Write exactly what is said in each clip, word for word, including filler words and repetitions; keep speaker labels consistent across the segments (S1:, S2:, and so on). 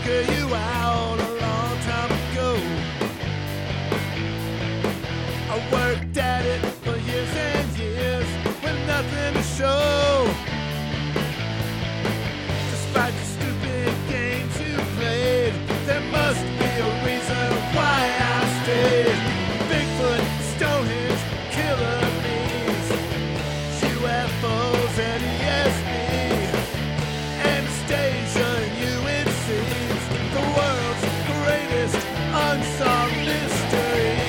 S1: figure you out a long time ago. I worked at it for years and years with nothing to show. Despite the stupid games you played, there must be a reason why I stayed. Bigfoot, Stonehenge, killer bees, U F Os and E S P, Anastasia and you, it seems, the world's greatest unsolved mysteries.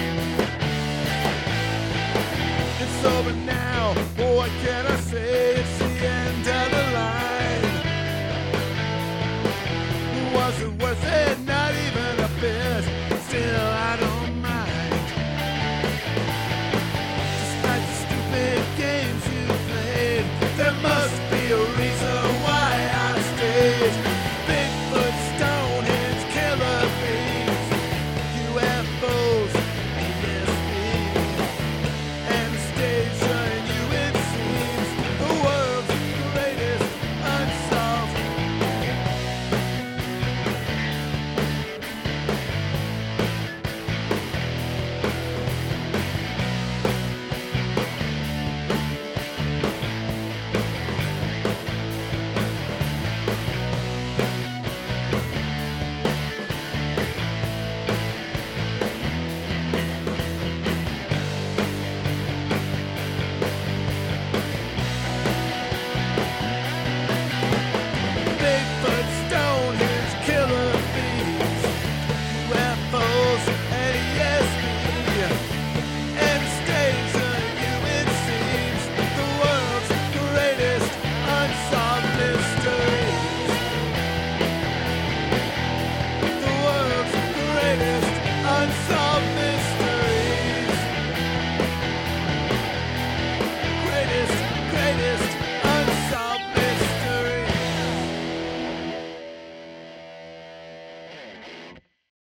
S1: It's over now, what can I say? It's